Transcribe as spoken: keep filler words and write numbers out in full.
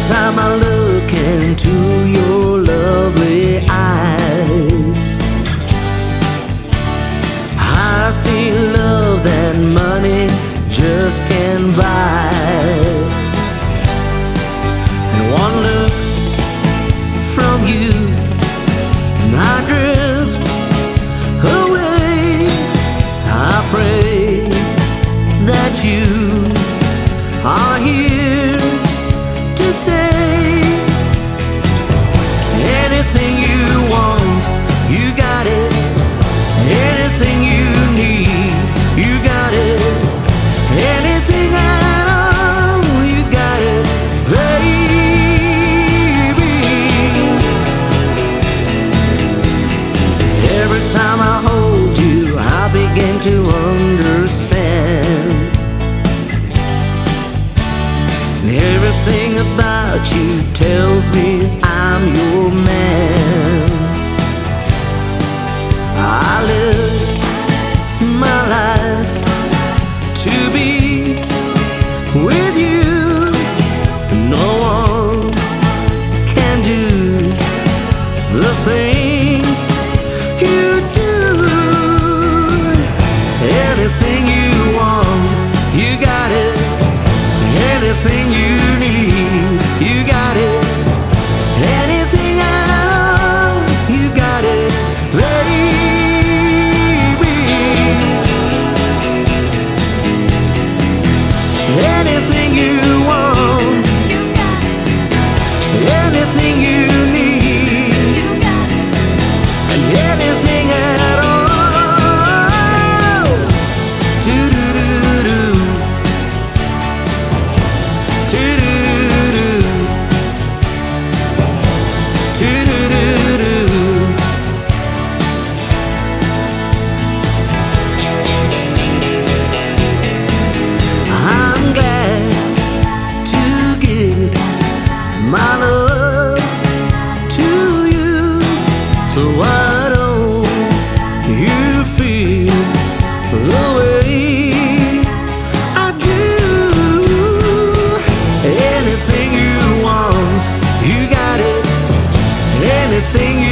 time I look into your lovely eyes, I see love that money just can't buy. And one look from you and I drift away. I pray that you are here to stay. Anything you want, you got it. Anything you need, you got it. Anything at all, you got it, baby. Every time I hold you, I begin to understand. And everything about you tells me I'm your man. I live my life to be with you. No one can do the things you do. Anything you want, you got it. Anything you need, you got it. Anything at all, you got it, baby. Anything you want, you got it. Anything you need, you got it. And anything at all. Do-do-do-do. Do-do-do-do. Do-do-do-do. I'm glad to give my love to you. So why don't you feel the way I do? Anything you want, you got it. Anything